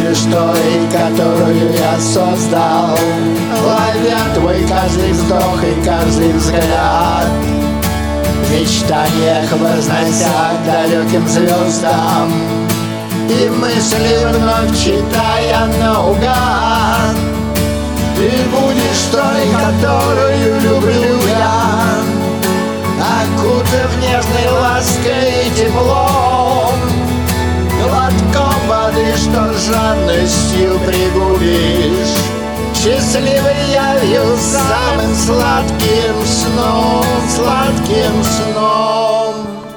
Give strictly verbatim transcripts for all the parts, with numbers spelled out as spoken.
будешь той, которую я создал, ловя твой каждый вздох и каждый взгляд, в мечтаниях вознося к далеким звездам, и мысли вновь читая наугад. Ты будешь той, которую люблю я, окутав нежной лаской и теплом, глотком воды, что жадностью пригубишь. Счастливый я вью самым сладким сном, сладким сном.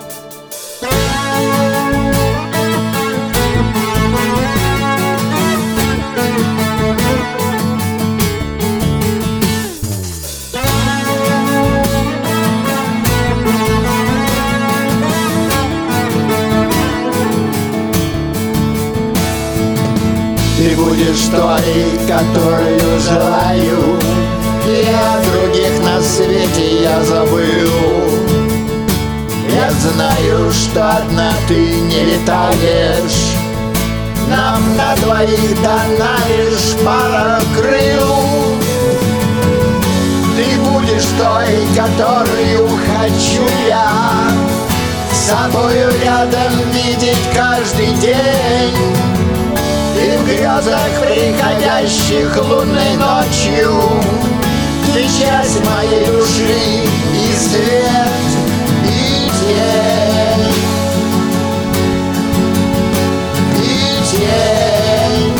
Ты будешь той, которую желаю, и о других на свете я забыл. Я знаю, что одна ты не летаешь, нам на двоих дана лишь пара крыл. Ты будешь той, которую хочу я, с собою рядом видеть каждый день. И в грезах, приходящих лунной ночью, ты часть моей души, и свет, и тень, и тень,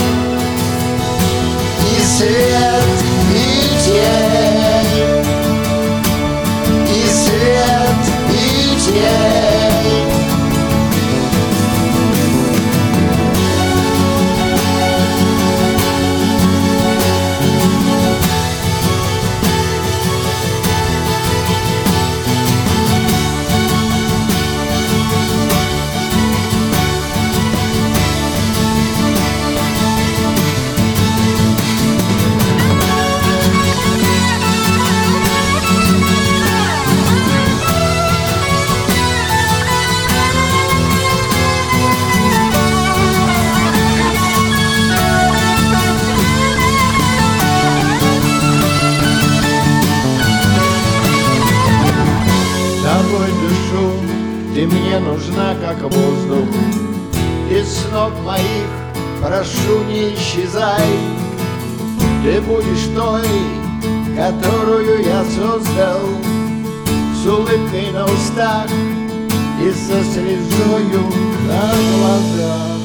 и свет, и тень, и свет, и тень. Тобой дышу, ты мне нужна, как воздух. Из снов моих прошу, не исчезай. Ты будешь той, которую я создал, с улыбкой на устах и со слезою на глазах.